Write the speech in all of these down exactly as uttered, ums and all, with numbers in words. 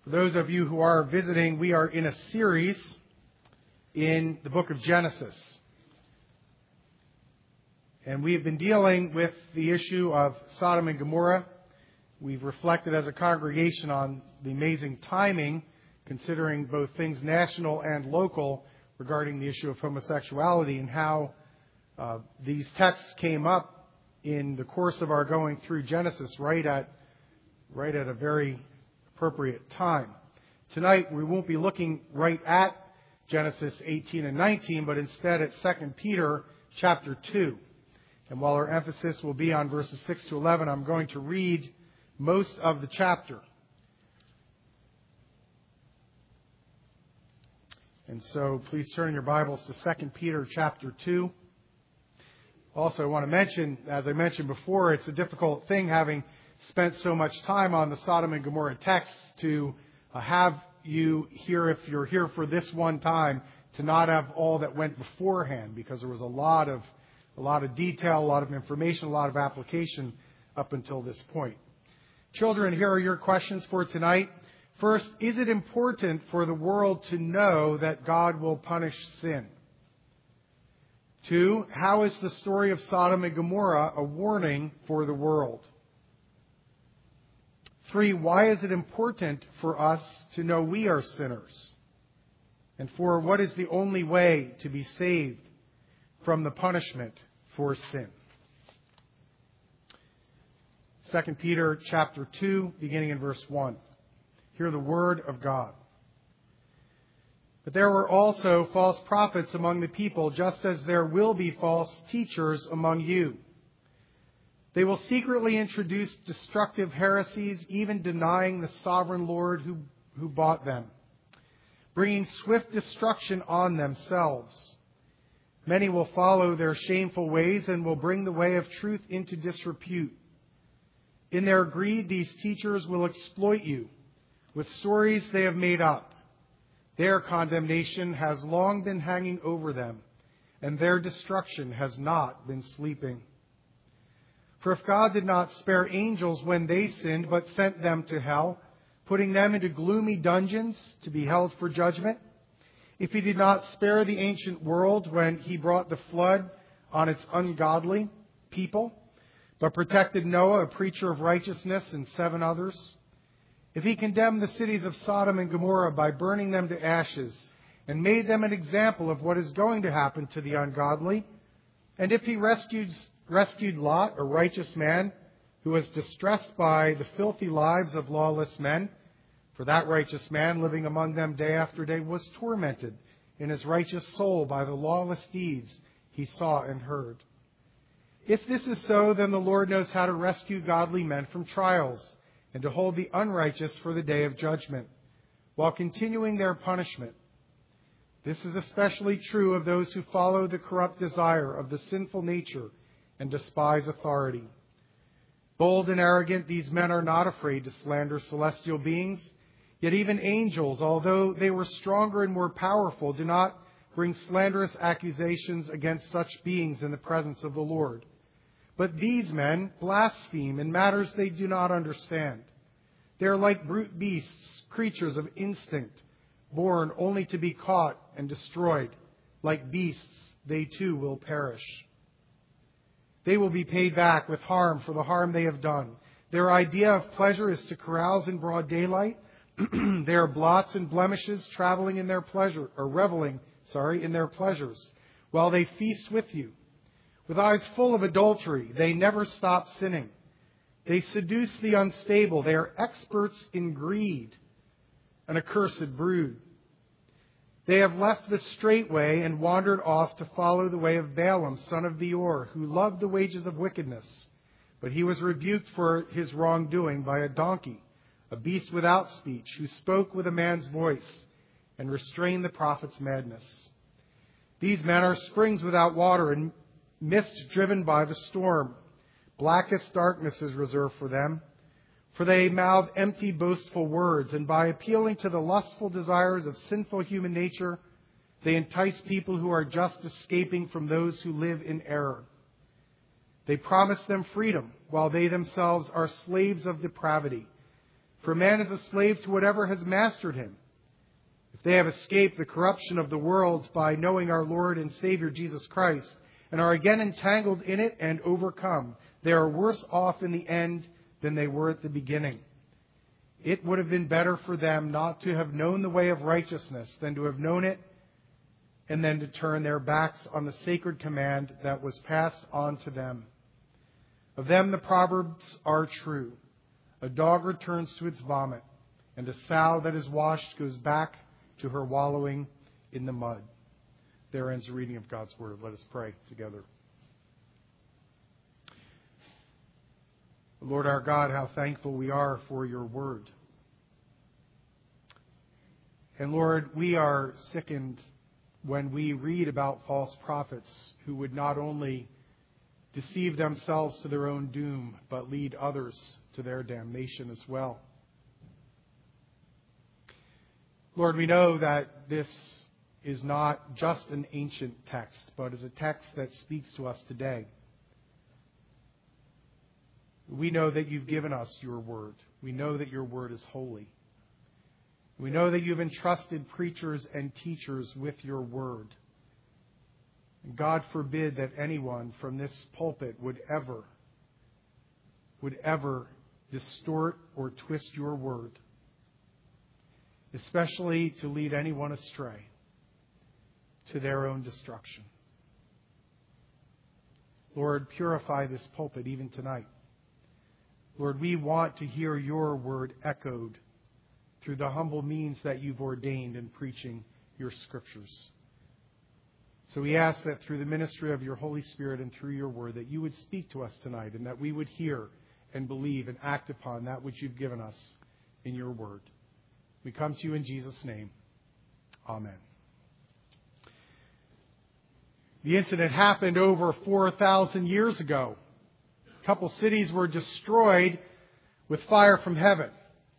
For those of you who are visiting, we are in a series in the book of Genesis. And we have been dealing with the issue of Sodom and Gomorrah. We've reflected as a congregation on the amazing timing, considering both things national and local regarding the issue of homosexuality, and how uh, these texts came up in the course of our going through Genesis right at right at a very appropriate time. Tonight we won't be looking right at Genesis eighteen and nineteen, but instead at Second Peter chapter two. And while our emphasis will be on verses six to eleven, I'm going to read most of the chapter. And so please turn your Bibles to Second Peter chapter two. Also, I want to mention, as I mentioned before, it's a difficult thing having spent so much time on the Sodom and Gomorrah texts to uh, have you here, if you're here for this one time, to not have all that went beforehand, because there was a lot of a lot of detail, a lot of information, a lot of application up until this point. Children, here are your questions for tonight. First, is it important for the world to know that God will punish sin? Two, how is the story of Sodom and Gomorrah a warning for the world? Three, why is it important for us to know we are sinners? And four, what is the only way to be saved from the punishment for sin? Second Peter chapter two, beginning in verse one. Hear the word of God. But there were also false prophets among the people, just as there will be false teachers among you. They will secretly introduce destructive heresies, even denying the sovereign Lord who, who bought them, bringing swift destruction on themselves. Many will follow their shameful ways and will bring the way of truth into disrepute. In their greed, these teachers will exploit you with stories they have made up. Their condemnation has long been hanging over them, and their destruction has not been sleeping. For if God did not spare angels when they sinned, but sent them to hell, putting them into gloomy dungeons to be held for judgment, if He did not spare the ancient world when He brought the flood on its ungodly people, but protected Noah, a preacher of righteousness, and seven others, if He condemned the cities of Sodom and Gomorrah by burning them to ashes, and made them an example of what is going to happen to the ungodly, and if He rescued rescued Lot, a righteous man, who was distressed by the filthy lives of lawless men, for that righteous man, living among them day after day, was tormented in his righteous soul by the lawless deeds he saw and heard. If this is so, then the Lord knows how to rescue godly men from trials, and to hold the unrighteous for the day of judgment, while continuing their punishment. This is especially true of those who follow the corrupt desire of the sinful nature and despise authority. Bold and arrogant, these men are not afraid to slander celestial beings. Yet even angels, although they were stronger and more powerful, do not bring slanderous accusations against such beings in the presence of the Lord. But these men blaspheme in matters they do not understand. They are like brute beasts, creatures of instinct, born only to be caught and destroyed. Like beasts, they too will perish. They will be paid back with harm for the harm they have done. Their idea of pleasure is to carouse in broad daylight. They are blots and blemishes, traveling in their pleasure, or reveling, sorry, in their pleasures, while they feast with you. With eyes full of adultery, they never stop sinning. They seduce the unstable. They are experts in greed, an accursed brood. They have left the straight way and wandered off to follow the way of Balaam, son of Beor, who loved the wages of wickedness. But he was rebuked for his wrongdoing by a donkey, a beast without speech, who spoke with a man's voice and restrained the prophet's madness. These men are springs without water and mist driven by the storm. Blackest darkness is reserved for them. For they mouth empty, boastful words, and by appealing to the lustful desires of sinful human nature, they entice people who are just escaping from those who live in error. They promise them freedom, while they themselves are slaves of depravity. For man is a slave to whatever has mastered him. If they have escaped the corruption of the world by knowing our Lord and Savior Jesus Christ, and are again entangled in it and overcome, they are worse off in the end than they were at the beginning. It would have been better for them not to have known the way of righteousness than to have known it and then to turn their backs on the sacred command that was passed on to them. Of them the proverbs are true. A dog returns to its vomit, and a sow that is washed goes back to her wallowing in the mud. There ends the reading of God's Word. Let us pray together. Lord our God, how thankful we are for your Word. And Lord, we are sickened when we read about false prophets who would not only deceive themselves to their own doom, but lead others to their damnation as well. Lord, we know that this is not just an ancient text, but is a text that speaks to us today. We know that you've given us your word. We know that your word is holy. We know that you've entrusted preachers and teachers with your word. And God forbid that anyone from this pulpit would ever, would ever distort or twist your word, especially to lead anyone astray to their own destruction. Lord, purify this pulpit even tonight. Lord, we want to hear your word echoed through the humble means that you've ordained in preaching your scriptures. So we ask that through the ministry of your Holy Spirit and through your word, that you would speak to us tonight and that we would hear and believe and act upon that which you've given us in your word. We come to you in Jesus' name. Amen. The incident happened over four thousand years ago. A couple cities were destroyed with fire from heaven.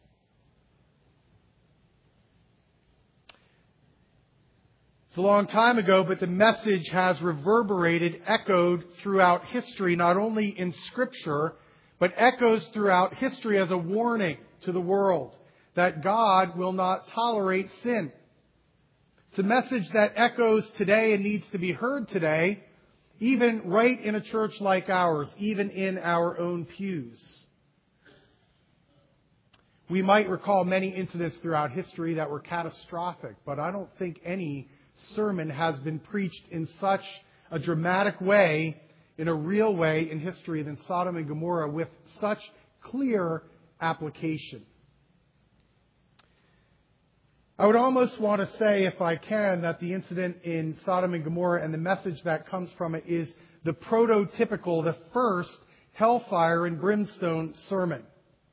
It's a long time ago, but the message has reverberated, echoed throughout history, not only in Scripture, but echoes throughout history as a warning to the world that God will not tolerate sin. It's a message that echoes today and needs to be heard today, even right in a church like ours, even in our own pews. We might recall many incidents throughout history that were catastrophic, but I don't think any sermon has been preached in such a dramatic way, in a real way in history than Sodom and Gomorrah, with such clear application. I would almost want to say, if I can, that the incident in Sodom and Gomorrah and the message that comes from it is the prototypical, the first hellfire and brimstone sermon.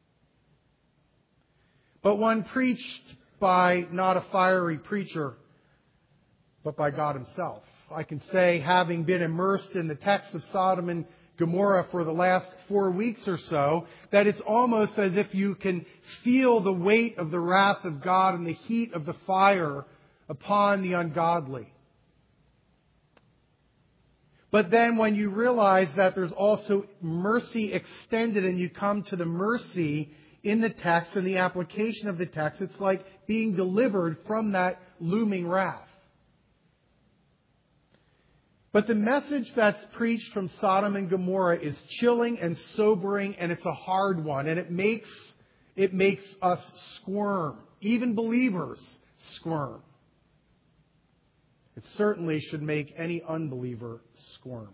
But one preached by not a fiery preacher, but by God himself. I can say, having been immersed in the text of Sodom and Gomorrah for the last four weeks or so, that it's almost as if you can feel the weight of the wrath of God and the heat of the fire upon the ungodly. But then when you realize that there's also mercy extended and you come to the mercy in the text and the application of the text, it's like being delivered from that looming wrath. But the message that's preached from Sodom and Gomorrah is chilling and sobering, and it's a hard one. And it makes, it makes us squirm. Even believers squirm. It certainly should make any unbeliever squirm.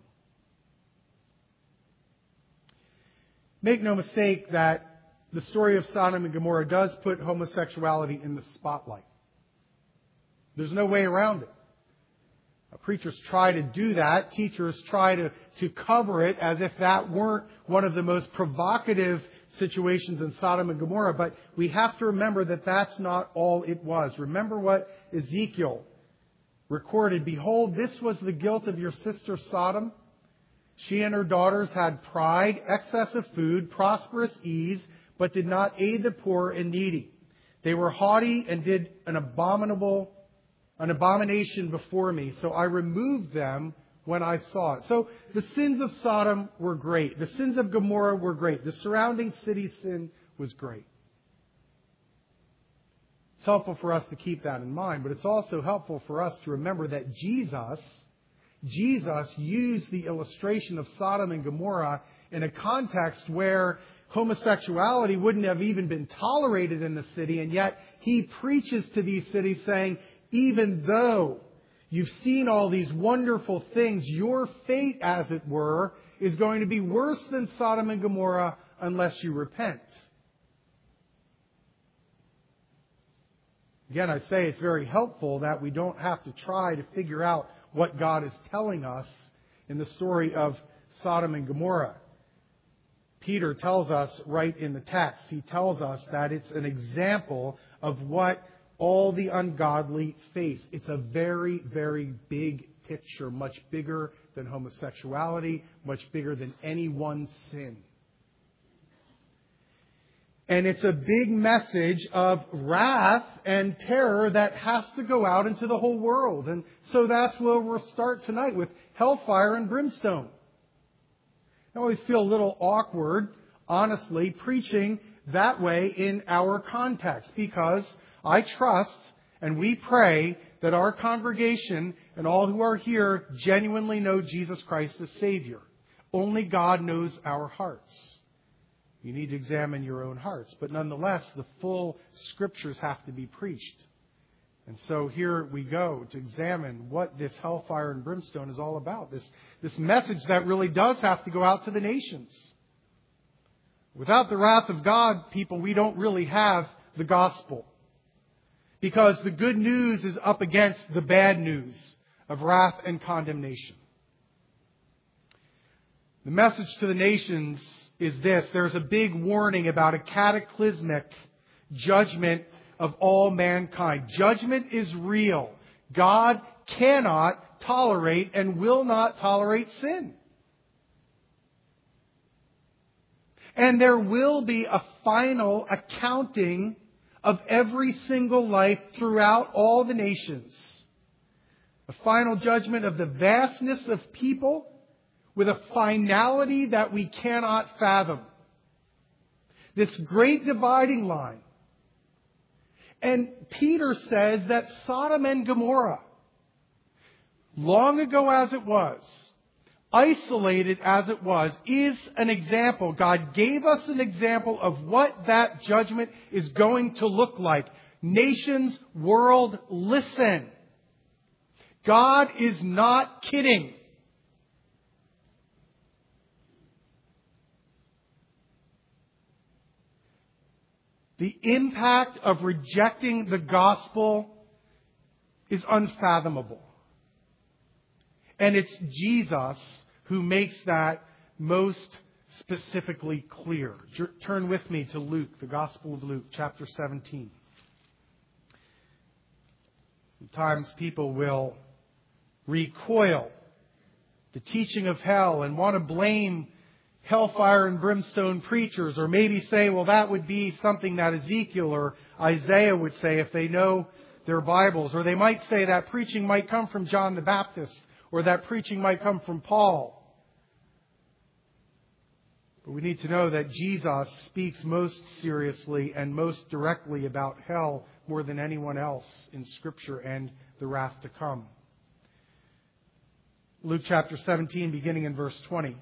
Make no mistake that the story of Sodom and Gomorrah does put homosexuality in the spotlight. There's no way around it. Preachers try to do that. Teachers try to, to cover it as if that weren't one of the most provocative situations in Sodom and Gomorrah. But we have to remember that that's not all it was. Remember what Ezekiel recorded. Behold, this was the guilt of your sister Sodom. She and her daughters had pride, excess of food, prosperous ease, but did not aid the poor and needy. They were haughty and did an abominable An abomination before me, so I removed them when I saw it. So the sins of Sodom were great. The sins of Gomorrah were great. The surrounding city sin was great. It's helpful for us to keep that in mind, but it's also helpful for us to remember that Jesus, Jesus used the illustration of Sodom and Gomorrah in a context where homosexuality wouldn't have even been tolerated in the city, and yet He preaches to these cities saying, even though you've seen all these wonderful things, your fate, as it were, is going to be worse than Sodom and Gomorrah unless you repent. Again, I say it's very helpful that we don't have to try to figure out what God is telling us in the story of Sodom and Gomorrah. Peter tells us right in the text, he tells us that it's an example of what all the ungodly face. It's a very, very big picture, much bigger than homosexuality, much bigger than any one sin. And it's a big message of wrath and terror that has to go out into the whole world. And so that's where we'll start tonight, with hellfire and brimstone. I always feel a little awkward, honestly, preaching that way in our context, because I trust and we pray that our congregation and all who are here genuinely know Jesus Christ as Savior. Only God knows our hearts. You need to examine your own hearts. But nonetheless, the full Scriptures have to be preached. And so here we go to examine what this hellfire and brimstone is all about. This, this message that really does have to go out to the nations. Without the wrath of God, people, we don't really have the gospel. Because the good news is up against the bad news of wrath and condemnation. The message to the nations is this: there's a big warning about a cataclysmic judgment of all mankind. Judgment is real. God cannot tolerate and will not tolerate sin. And there will be a final accounting of every single life throughout all the nations. A final judgment of the vastness of people with a finality that we cannot fathom. This great dividing line. And Peter says that Sodom and Gomorrah, long ago as it was, isolated as it was, is an example. God gave us an example of what that judgment is going to look like. Nations, world, listen. God is not kidding. The impact of rejecting the gospel is unfathomable. And it's Jesus who makes that most specifically clear. Turn with me to Luke, the Gospel of Luke, chapter seventeen. Sometimes people will recoil the teaching of hell and want to blame hellfire and brimstone preachers, or maybe say, well, that would be something that Ezekiel or Isaiah would say if they know their Bibles. Or they might say that preaching might come from John the Baptist, or that preaching might come from Paul. But we need to know that Jesus speaks most seriously and most directly about hell more than anyone else in Scripture and the wrath to come. Luke chapter seventeen, beginning in verse twenty.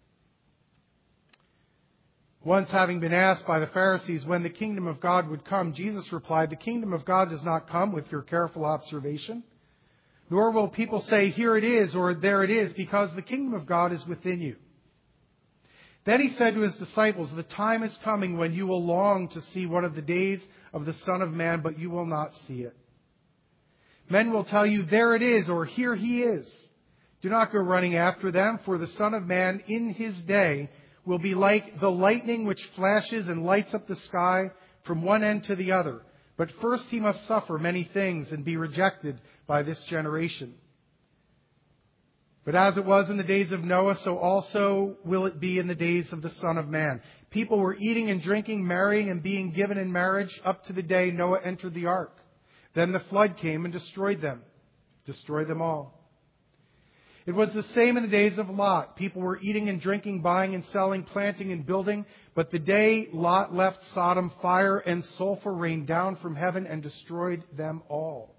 Once having been asked by the Pharisees when the kingdom of God would come, Jesus replied, "The kingdom of God does not come with your careful observation, nor will people say, 'Here it is,' or 'There it is,' because the kingdom of God is within you." Then he said to his disciples, "The time is coming when you will long to see one of the days of the Son of Man, but you will not see it. Men will tell you, 'There it is,' or 'Here he is.' Do not go running after them, for the Son of Man in his day will be like the lightning which flashes and lights up the sky from one end to the other. But first he must suffer many things and be rejected by this generation. But as it was in the days of Noah, so also will it be in the days of the Son of Man. People were eating and drinking, marrying and being given in marriage up to the day Noah entered the ark. Then the flood came and destroyed them, destroyed them all. It was the same in the days of Lot. People were eating and drinking, buying and selling, planting and building. But the day Lot left Sodom, fire and sulfur rained down from heaven and destroyed them all.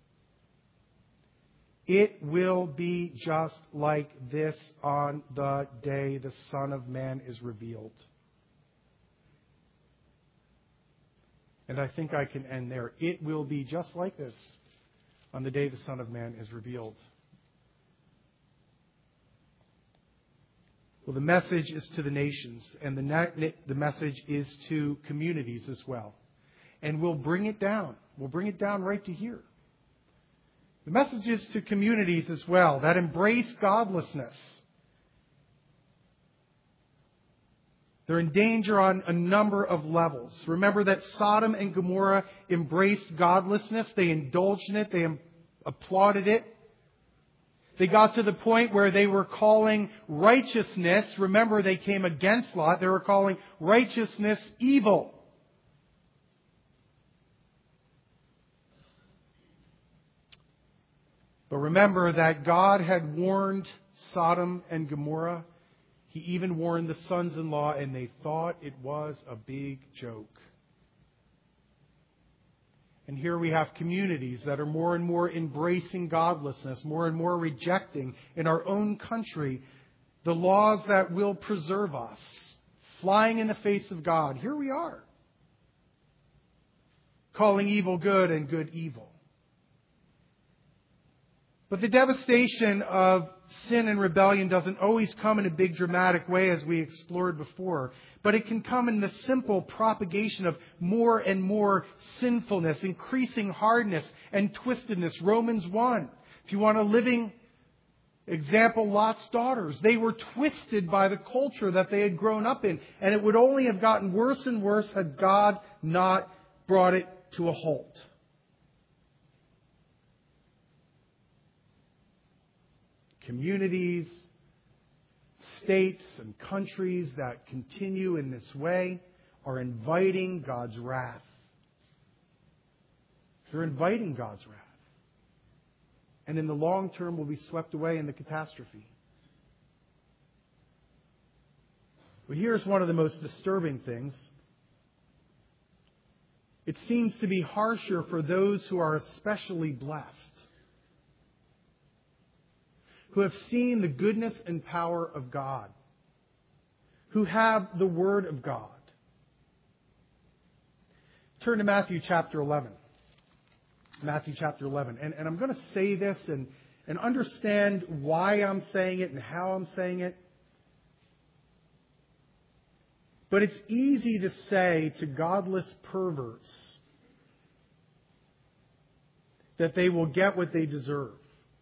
It will be just like this on the day the Son of Man is revealed. And I think I can end there. It will be just like this on the day the Son of Man is revealed. Well, the message is to the nations, and the, na- the message is to communities as well. And we'll bring it down. We'll bring it down right to here. The message is to communities as well that embrace godlessness. They're in danger on a number of levels. Remember that Sodom and Gomorrah embraced godlessness. They indulged in it. They applauded it. They got to the point where they were calling righteousness, remember they came against Lot, they were calling righteousness evil. But remember that God had warned Sodom and Gomorrah. He even warned the sons-in-law, and they thought it was a big joke. And here we have communities that are more and more embracing godlessness, more and more rejecting in our own country the laws that will preserve us, flying in the face of God. Here we are, calling evil good and good evil. But the devastation of sin and rebellion doesn't always come in a big dramatic way as we explored before. But it can come in the simple propagation of more and more sinfulness, increasing hardness and twistedness. Romans one. If you want a living example, Lot's daughters. They were twisted by the culture that they had grown up in. And it would only have gotten worse and worse had God not brought it to a halt. Communities, states, and countries that continue in this way are inviting God's wrath. They're inviting God's wrath. And in the long term will be swept away in the catastrophe. But here's one of the most disturbing things. It seems to be harsher for those who are especially blessed, who have seen the goodness and power of God, who have the Word of God. Turn to Matthew chapter eleven. Matthew chapter eleven. And, and I'm going to say this and, and understand why I'm saying it and how I'm saying it. But it's easy to say to godless perverts that they will get what they deserve.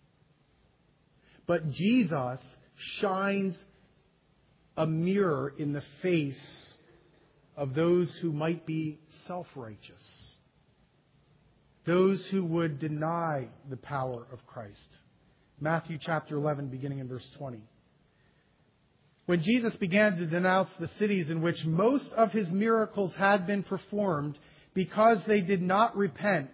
But Jesus shines a mirror in the face of those who might be self-righteous, those who would deny the power of Christ. Matthew chapter eleven, beginning in verse twenty. When Jesus began to denounce the cities in which most of His miracles had been performed because they did not repent,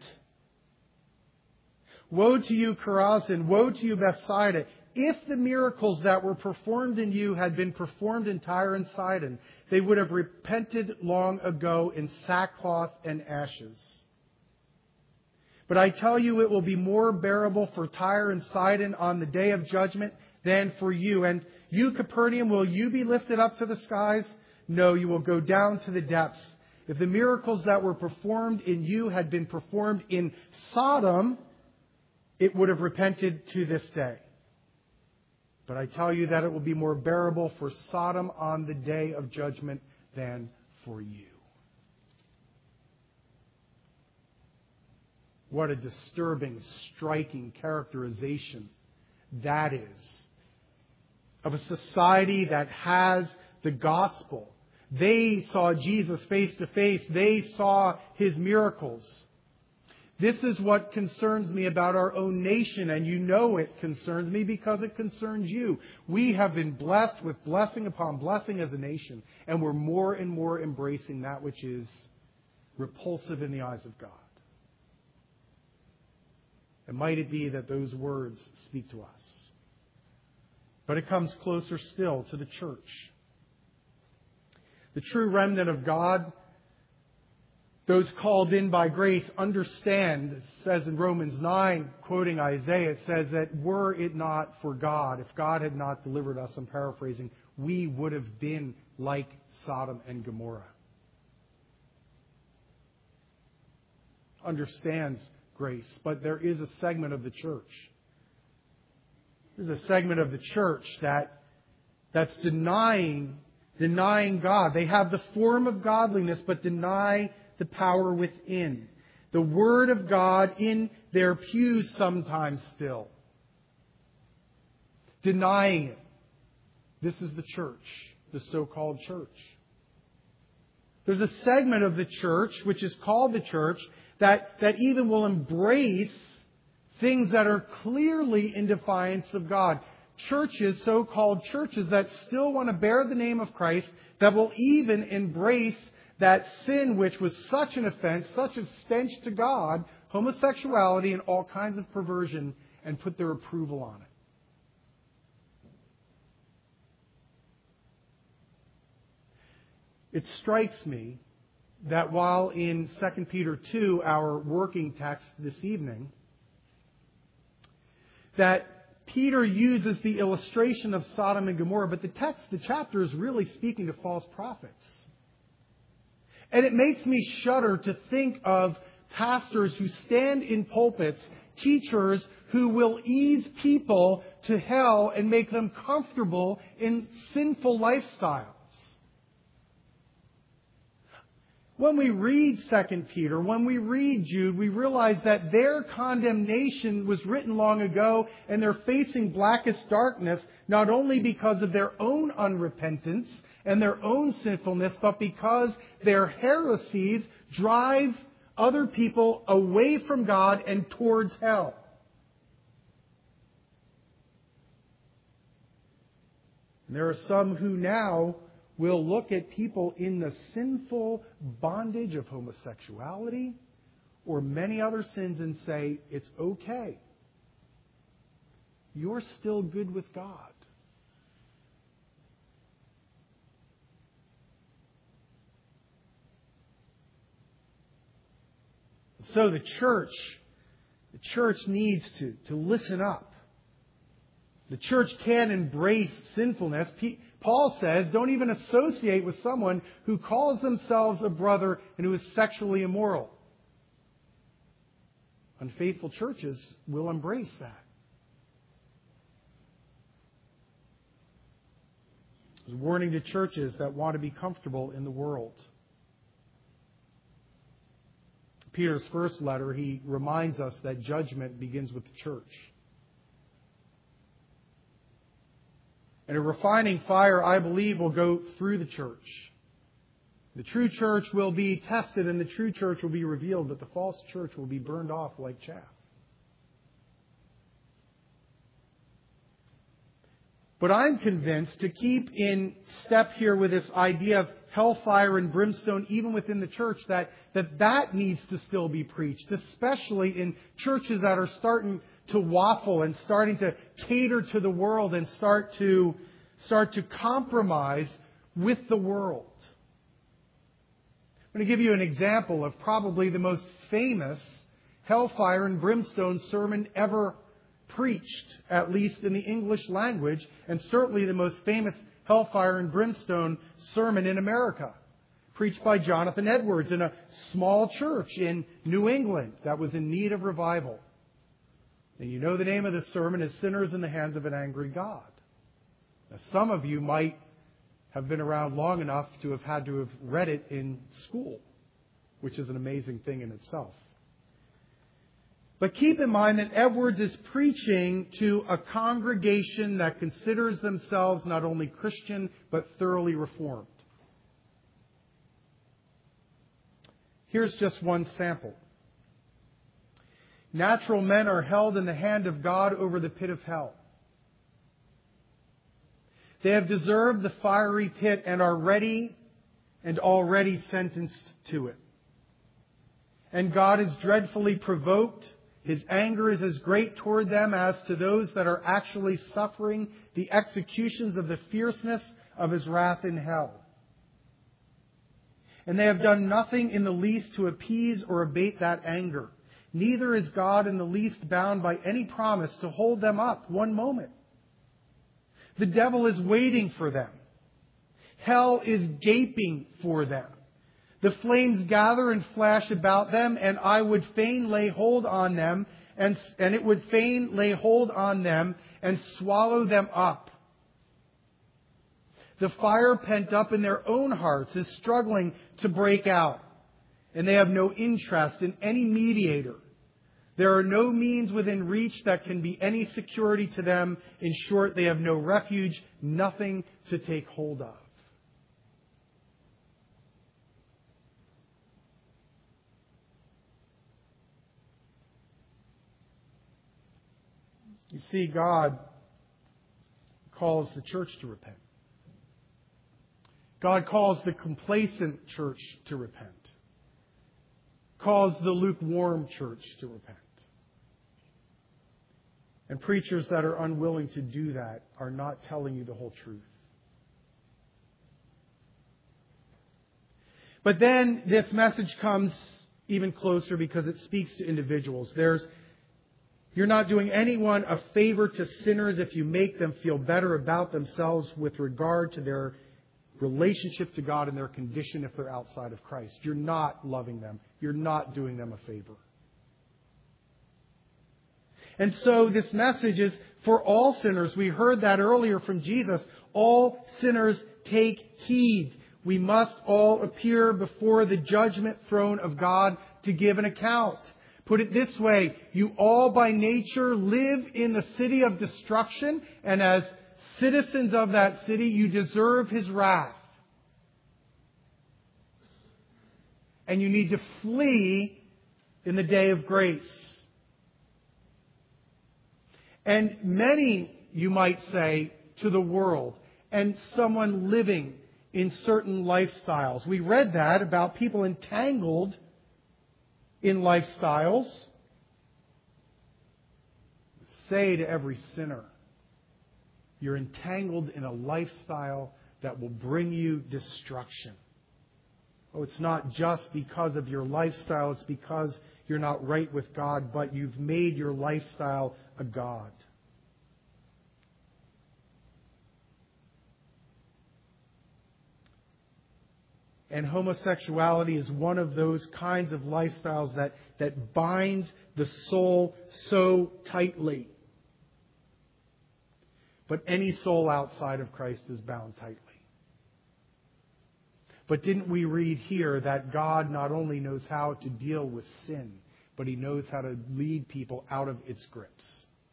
woe to you, Chorazin! Woe to you, Bethsaida! If the miracles that were performed in you had been performed in Tyre and Sidon, they would have repented long ago in sackcloth and ashes. But I tell you, it will be more bearable for Tyre and Sidon on the day of judgment than for you. And you, Capernaum, will you be lifted up to the skies? No, you will go down to the depths. If the miracles that were performed in you had been performed in Sodom, it would have repented to this day. But I tell you that it will be more bearable for Sodom on the day of judgment than for you. What a disturbing, striking characterization that is of a society that has the gospel. They saw Jesus face to face. They saw His miracles. This is what concerns me about our own nation, and you know it concerns me because it concerns you. We have been blessed with blessing upon blessing as a nation, and we're more and more embracing that which is repulsive in the eyes of God. And might it be that those words speak to us. but it comes closer still to the church. The true remnant of God, those called in by grace, understand, it says in Romans nine, quoting Isaiah, it says that were it not for God, if God had not delivered us, I'm paraphrasing, we would have been like Sodom and Gomorrah. Understands grace, but there is a segment of the church. There's a segment of the church that that's denying denying God. They have the form of godliness, but deny the power within. The Word of God in their pews sometimes still. Denying it. This is the church, the so-called church. There's a segment of the church, which is called the church, that, that even will embrace things that are clearly in defiance of God. Churches, so-called churches, that still want to bear the name of Christ, that will even embrace that sin which was such an offense, such a stench to God, homosexuality and all kinds of perversion, and put their approval on it. It strikes me that while in Second Peter two, our working text this evening, that Peter uses the illustration of Sodom and Gomorrah, but the text, the chapter is really speaking to false prophets. And it makes me shudder to think of pastors who stand in pulpits, teachers who will ease people to hell and make them comfortable in sinful lifestyles. When we read Second Peter, when we read Jude, we realize that their condemnation was written long ago and they're facing blackest darkness, not only because of their own unrepentance and their own sinfulness, but because their heresies drive other people away from God and towards hell. And there are some who now will look at people in the sinful bondage of homosexuality or many other sins and say, it's okay. You're still good with God. So the church, the church needs to, to listen up. The church can embrace sinfulness. Paul says, don't even associate with someone who calls themselves a brother and who is sexually immoral. Unfaithful churches will embrace that. There's a warning to churches that want to be comfortable in the world. Peter's first letter, he reminds us that judgment begins with the church. And a refining fire, I believe, will go through the church. The true church will be tested and the true church will be revealed, but the false church will be burned off like chaff. But I'm convinced, to keep in step here with this idea of hellfire and brimstone even within the church, that that, that needs to still be preached, especially in churches that are starting to waffle and starting to cater to the world and start to start to compromise with the world. I'm going to give you an example of probably the most famous hellfire and brimstone sermon ever preached, at least in the English language, and certainly the most famous hellfire and brimstone sermon in America, preached by Jonathan Edwards in a small church in New England that was in need of revival. And you know the name of the sermon is Sinners in the Hands of an Angry God. Now, some of you might have been around long enough to have had to have read it in school, which is an amazing thing in itself. But keep in mind that Edwards is preaching to a congregation that considers themselves not only Christian, but thoroughly reformed. Here's just one sample. Natural men are held in the hand of God over the pit of hell. They have deserved the fiery pit and are ready and already sentenced to it. And God is dreadfully provoked His anger is as great toward them as to those that are actually suffering the executions of the fierceness of His wrath in hell. And they have done nothing in the least to appease or abate that anger. Neither is God in the least bound by any promise to hold them up one moment. The devil is waiting for them. Hell is gaping for them. The flames gather and flash about them, and I would fain lay hold on them, and, and it would fain lay hold on them and swallow them up. The fire pent up in their own hearts is struggling to break out, and they have no interest in any mediator. There are no means within reach that can be any security to them. In short, they have no refuge, nothing to take hold of. You see, God calls the church to repent. God calls the complacent church to repent. Calls the lukewarm church to repent. And preachers that are unwilling to do that are not telling you the whole truth. But then this message comes even closer because it speaks to individuals. There's You're not doing anyone a favor to sinners if you make them feel better about themselves with regard to their relationship to God and their condition if they're outside of Christ. You're not loving them. You're not doing them a favor. And so this message is for all sinners. We heard that earlier from Jesus. All sinners take heed. We must all appear before the judgment throne of God to give an account. Put it this way, you all by nature live in the city of destruction, and as citizens of that city, you deserve His wrath. And you need to flee in the day of grace. And many, you might say, to the world, and someone living in certain lifestyles. We read that about people entangled in lifestyles. Say to every sinner, you're entangled in a lifestyle that will bring you destruction. Oh, it's not just because of your lifestyle, it's because you're not right with God, but you've made your lifestyle a god. And homosexuality is one of those kinds of lifestyles that, that binds the soul so tightly. But any soul outside of Christ is bound tightly. But didn't we read here that God not only knows how to deal with sin, but He knows how to lead people out of its grips?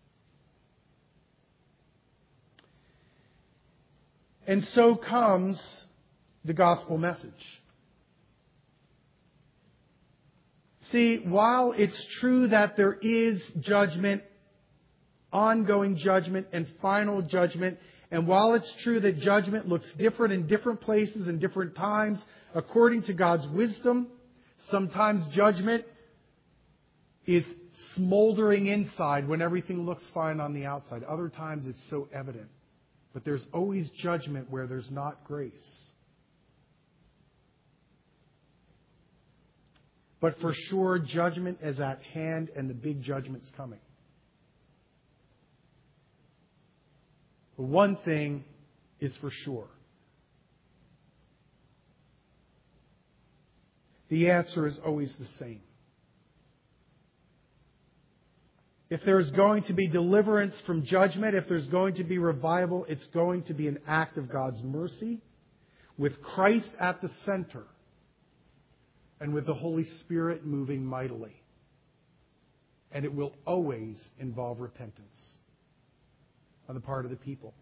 And so comes the gospel message. See, while it's true that there is judgment, ongoing judgment and final judgment, and while it's true that judgment looks different in different places and different times, according to God's wisdom, sometimes judgment is smoldering inside when everything looks fine on the outside. Other times it's so evident. But there's always judgment where there's not grace. But for sure, judgment is at hand and the big judgment's coming. But one thing is for sure. The answer is always the same. If there's going to be deliverance from judgment, if there's going to be revival, it's going to be an act of God's mercy with Christ at the center and with the Holy Spirit moving mightily. And it will always involve repentance on the part of the people.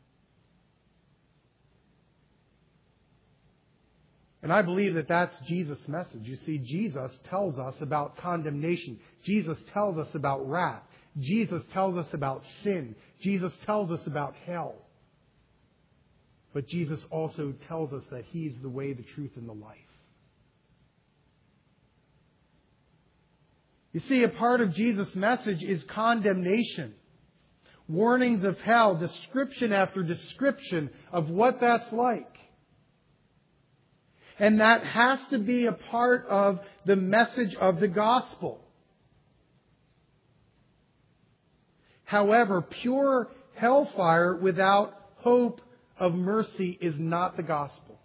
And I believe that that's Jesus' message. You see, Jesus tells us about condemnation. Jesus tells us about wrath. Jesus tells us about sin. Jesus tells us about hell. But Jesus also tells us that He's the way, the truth, and the life. You see, a part of Jesus' message is condemnation. Warnings of hell, description after description of what that's like. And that has to be a part of the message of the gospel. However, pure hellfire without hope of mercy is not the gospel.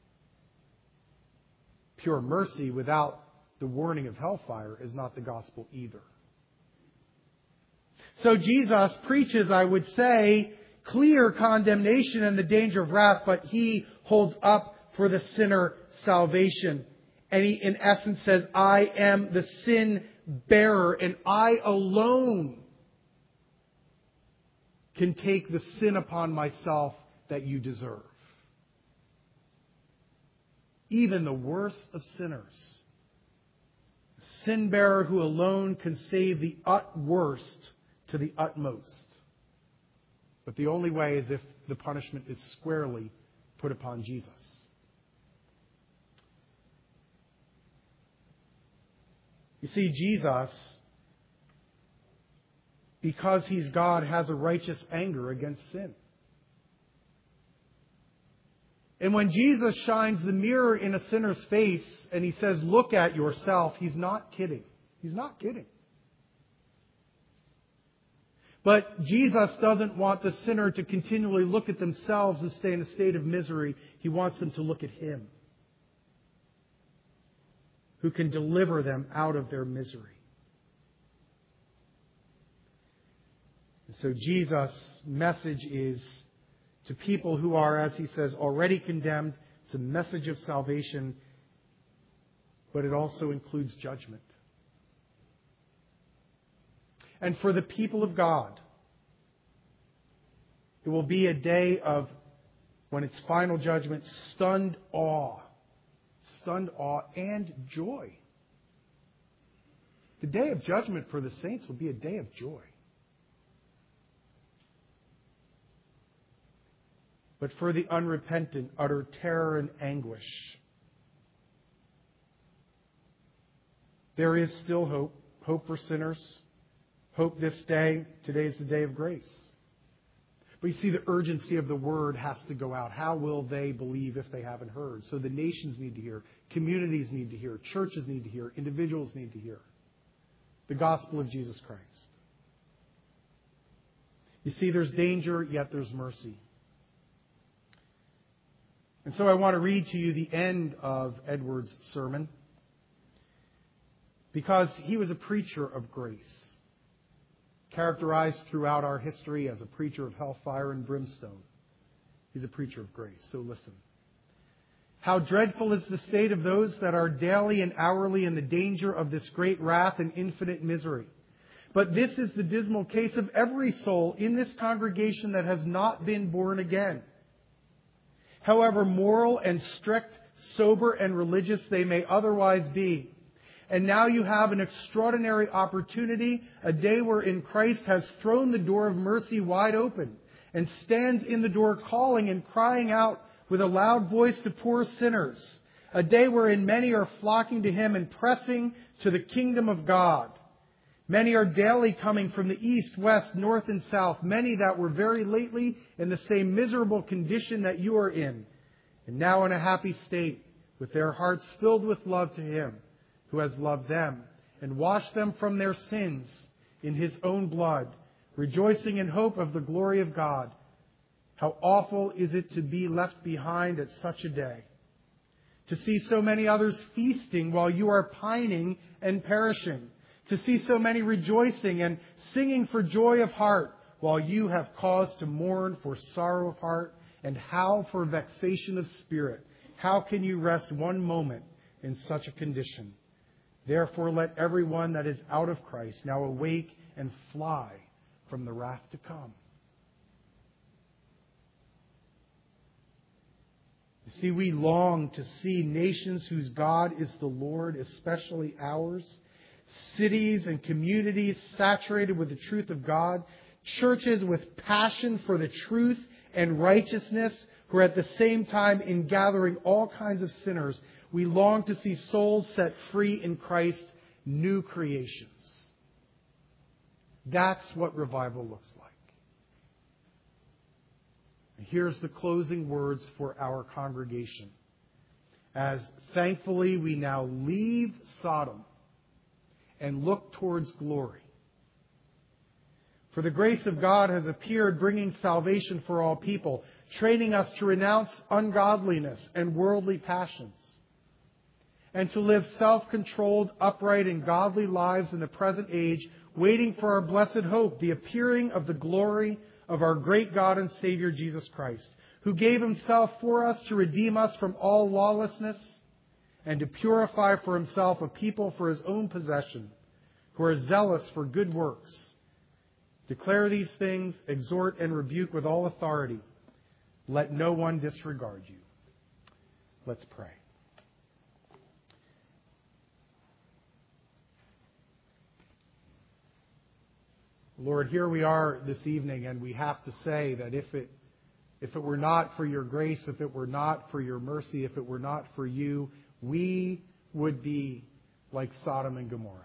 Pure mercy without the warning of hellfire is not the gospel either. So Jesus preaches, I would say, clear condemnation and the danger of wrath, but He holds up for the sinner salvation. And He, in essence, says, I am the sin bearer, and I alone can take the sin upon myself that you deserve. Even the worst of sinners. The sin bearer who alone can save the ut worst to the utmost. But the only way is if the punishment is squarely put upon Jesus. You see, Jesus, because He's God, has a righteous anger against sin. And when Jesus shines the mirror in a sinner's face and He says, look at yourself, He's not kidding. He's not kidding. But Jesus doesn't want the sinner to continually look at themselves and stay in a state of misery. He wants them to look at Him, who can deliver them out of their misery. And so Jesus' message is to people who are, as He says, already condemned. It's a message of salvation, but it also includes judgment. And for the people of God, it will be a day of, when it's final judgment, stunned awe. Stunned awe and joy. The day of judgment for the saints will be a day of joy. But for the unrepentant, utter terror and anguish. There is still hope. Hope for sinners. Hope this day. Today is the day of grace. But you see, the urgency of the word has to go out. How will they believe if they haven't heard? So the nations need to hear. Communities need to hear. Churches need to hear. Individuals need to hear the gospel of Jesus Christ. You see, there's danger, yet there's mercy. And so I want to read to you the end of Edward's sermon, because he was a preacher of grace, characterized throughout our history as a preacher of hellfire and brimstone. He's a preacher of grace. So listen. How dreadful is the state of those that are daily and hourly in the danger of this great wrath and infinite misery. But this is the dismal case of every soul in this congregation that has not been born again. However moral and strict, sober and religious they may otherwise be. And now you have an extraordinary opportunity, a day wherein Christ has thrown the door of mercy wide open and stands in the door calling and crying out with a loud voice to poor sinners. A day wherein many are flocking to Him and pressing to the kingdom of God. Many are daily coming from the east, west, north, and south. Many that were very lately in the same miserable condition that you are in, and now in a happy state, with their hearts filled with love to Him who has loved them and washed them from their sins in His own blood, rejoicing in hope of the glory of God. How awful is it to be left behind at such a day, to see so many others feasting while you are pining and perishing, to see so many rejoicing and singing for joy of heart while you have cause to mourn for sorrow of heart and howl for vexation of spirit. How can you rest one moment in such a condition? Therefore let everyone that is out of Christ now awake and fly from the wrath to come. You see, we long to see nations whose God is the Lord, especially ours, cities and communities saturated with the truth of God, churches with passion for the truth and righteousness, who are at the same time in gathering all kinds of sinners. We long to see souls set free in Christ new creations. That's what revival looks like. And here's the closing words for our congregation. As thankfully we now leave Sodom and look towards glory. For the grace of God has appeared, bringing salvation for all people, training us to renounce ungodliness and worldly passions, and to live self-controlled, upright, and godly lives in the present age, waiting for our blessed hope, the appearing of the glory of our great God and Savior Jesus Christ, who gave Himself for us to redeem us from all lawlessness and to purify for Himself a people for His own possession, who are zealous for good works. Declare these things, exhort and rebuke with all authority. Let no one disregard you. Let's pray. Lord, here we are this evening, and we have to say that if it if it were not for your grace, if it were not for your mercy, if it were not for you, we would be like Sodom and Gomorrah.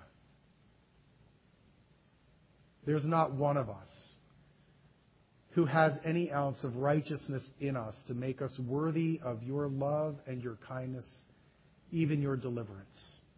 There's not one of us who has any ounce of righteousness in us to make us worthy of your love and your kindness, even your deliverance.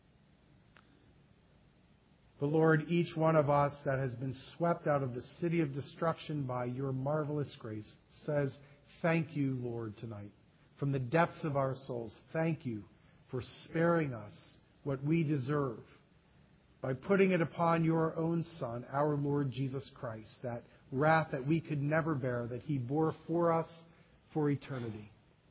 But Lord, each one of us that has been swept out of the city of destruction by your marvelous grace says, thank you, Lord, tonight. From the depths of our souls, thank you for sparing us what we deserve by putting it upon your own Son, our Lord Jesus Christ, that wrath that we could never bear, that He bore for us for eternity.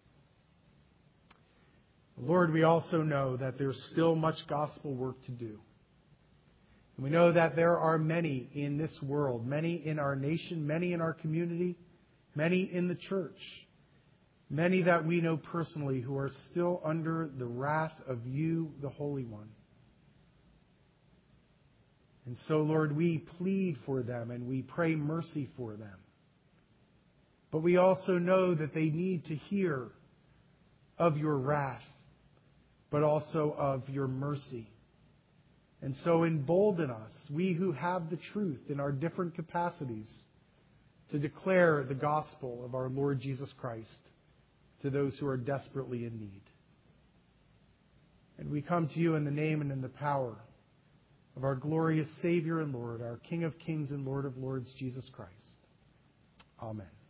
Lord, we also know that there's still much gospel work to do. And we know that there are many in this world, many in our nation, many in our community, many in the church, many that we know personally who are still under the wrath of you, the Holy One. And so, Lord, we plead for them and we pray mercy for them. But we also know that they need to hear of your wrath, but also of your mercy. And so embolden us, we who have the truth in our different capacities, to declare the gospel of our Lord Jesus Christ to those who are desperately in need. And we come to you in the name and in the power of our glorious Savior and Lord, our King of Kings and Lord of Lords, Jesus Christ. Amen.